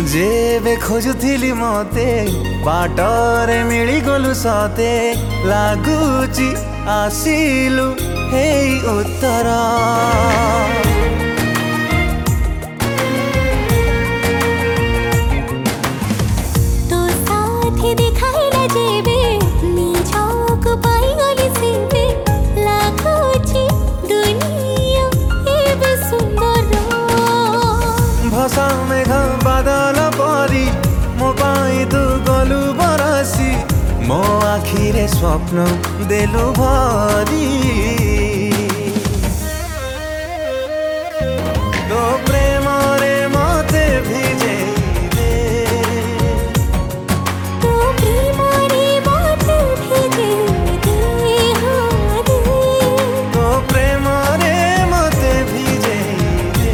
जेबे खोजुथिली मते बाटरे मिली गलु सते लागुची आसिलु हेई उत्तर। तो साथी दिखाइला जेबे निजको पाई गली सेबे लागुची दुनिया एबे सुंदर। भसा मेघ बादल परी मो पाई तू गलु बरसी मो आखिरे स्वप्न देलु भरी। तो प्रेम रे मते भिजेई दे तो प्रेम रे मते भिजेई दे हाँ दे। तो प्रेम रे मते भिजेई दे।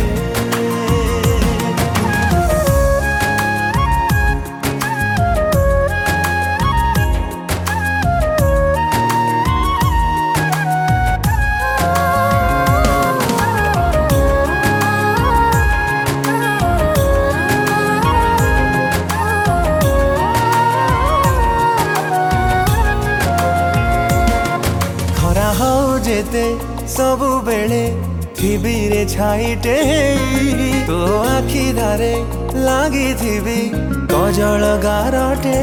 खरा हो जेते सबु बेले थिबी रे छाइटे तो आखि धारे लागी थिबी कजल गारटे।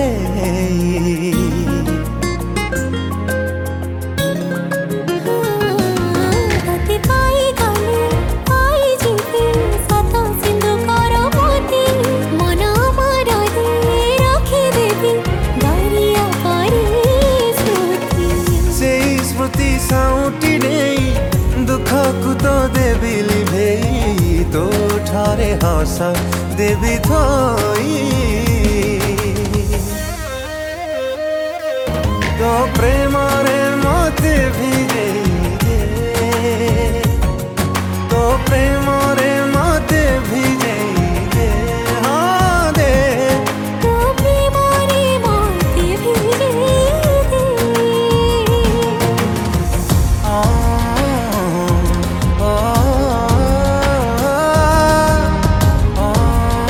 तते पाई गले पाई जिबे सात सिंधु कर मोती मन मरले रखी देबी दरिया परी स्मृति। से स्मृति साउटी नहीं दुख को तो देवी लिभेई तो ठारे हस देवी थोई। तो प्रेम रे मते भिजेई दे तो प्रेम रे मते भिजेई दे हाँ दे। तो प्रेम रे मते भिजेई दे। आ, आ, आ, आ,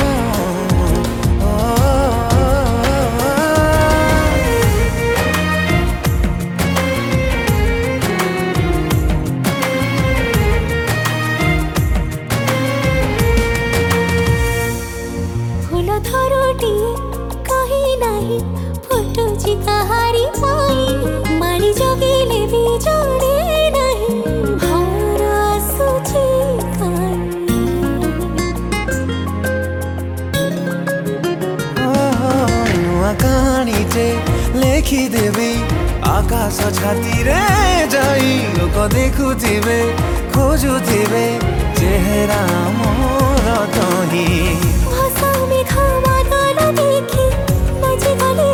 फूल थरुटी कहीं नहीं फुटुची कहारी पाई मारी जगिले भी जड़े नहीं भर आसुची काणीटे लेखी देवी आकाश छाती रे जाई लोक देखुथिबे खोजुथिबे चेहरा मोर तही। भाषा में खावा दाना देखी बजी गले